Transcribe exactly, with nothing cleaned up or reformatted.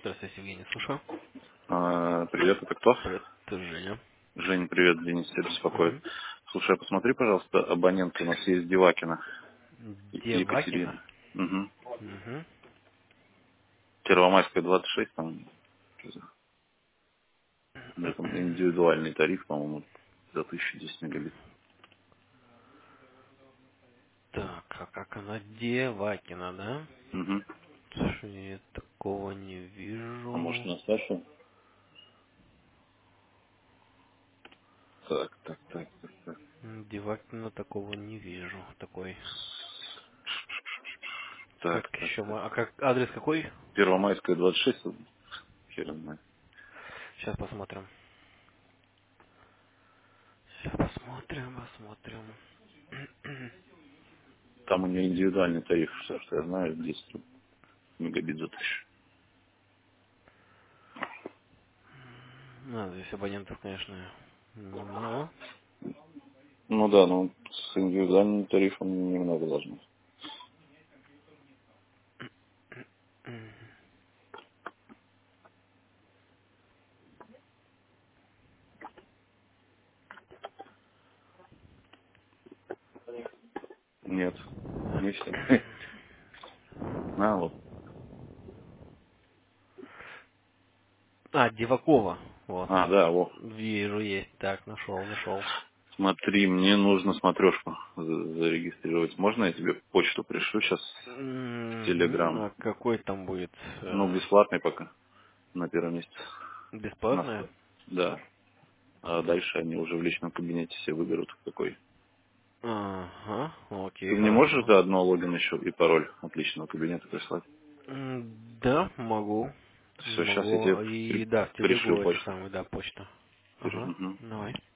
Здравствуйте, Евгений, слушаю. А, привет, это кто? Привет, это Женя. Жень, привет, Денис тебя беспокоит. Угу. Слушай, а посмотри, пожалуйста, абонент у нас есть Девакина. Е- Девакина. Екатерина. Угу. Угу. Первомайская двадцать шесть, там, да, там индивидуальный тариф, по-моему, за тысячу десять мегабит. Так, а как она? Девакина, да? Угу. Слушай, я такого не А может вижу. на Сашу? Так, так, так, так, так. М, Девакина такого не вижу. Такой. Как Так, так, еще? так. мо- А как адрес какой? Первомайская двадцать шесть, хер его знает. Сейчас посмотрим. Сейчас посмотрим, посмотрим. Там у нее индивидуальный тариф, все, что я знаю, десять мегабит за тысячу. Ну, здесь абонентов, конечно, немного. Ну да, ну с индивидуальным тарифом немного должно. Нет, не все. А, вот. А, Девакова. Вот. А, да, во. Вижу, есть. Так, нашел, нашел. Смотри, мне нужно смотрешку за- зарегистрировать. Можно я тебе почту пришлю сейчас в Мгм. Телеграм? А какой там будет? Ну, э, бесплатный пока, на первом месте. На Бесплатная? вход. Да. А дальше они уже в личном кабинете все выберут какой. Ага, окей, Ты мне можешь хорошо. заодно логин еще и пароль от личного кабинета прислать? М, Да, могу. Все, сейчас я тебе Могу. И при- да, в пришлю телегу это почту. самое, да, почта. Пер- Ага, мгм. давай.